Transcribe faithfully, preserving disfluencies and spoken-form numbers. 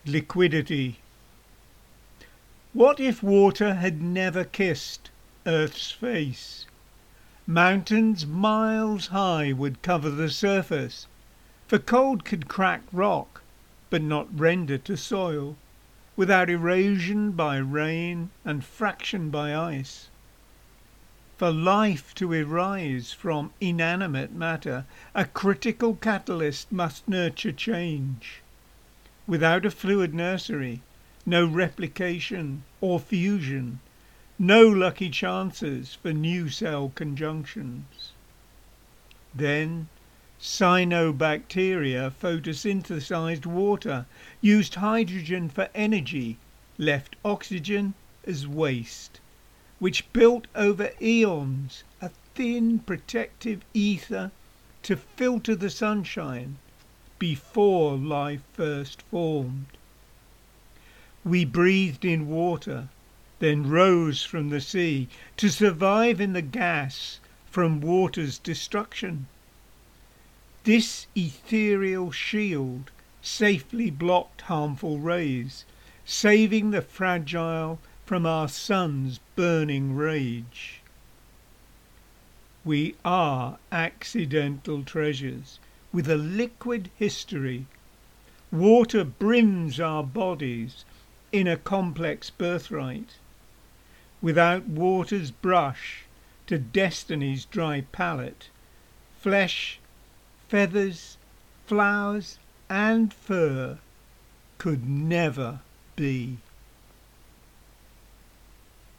Liquidity. What if water had never kissed Earth's face? Mountains miles high would cover the surface, for cold could crack rock, but not render to soil, without erosion by rain and fraction by ice. For life to arise from inanimate matter, a critical catalyst must nurture change. Without a fluid nursery, no replication or fusion, no lucky chances for new cell conjunctions. Then cyanobacteria photosynthesized water, used hydrogen for energy, left oxygen as waste, which built over eons a thin protective ether to filter the sunshine before life first formed. We breathed in water, then rose from the sea to survive in the gas from water's destruction. This ethereal shield safely blocked harmful rays, saving the fragile from our sun's burning rage. We are accidental treasures with a liquid history. Water brims our bodies in a complex birthright. Without water's brush to destiny's dry palate, flesh, feathers, flowers and fur could never be.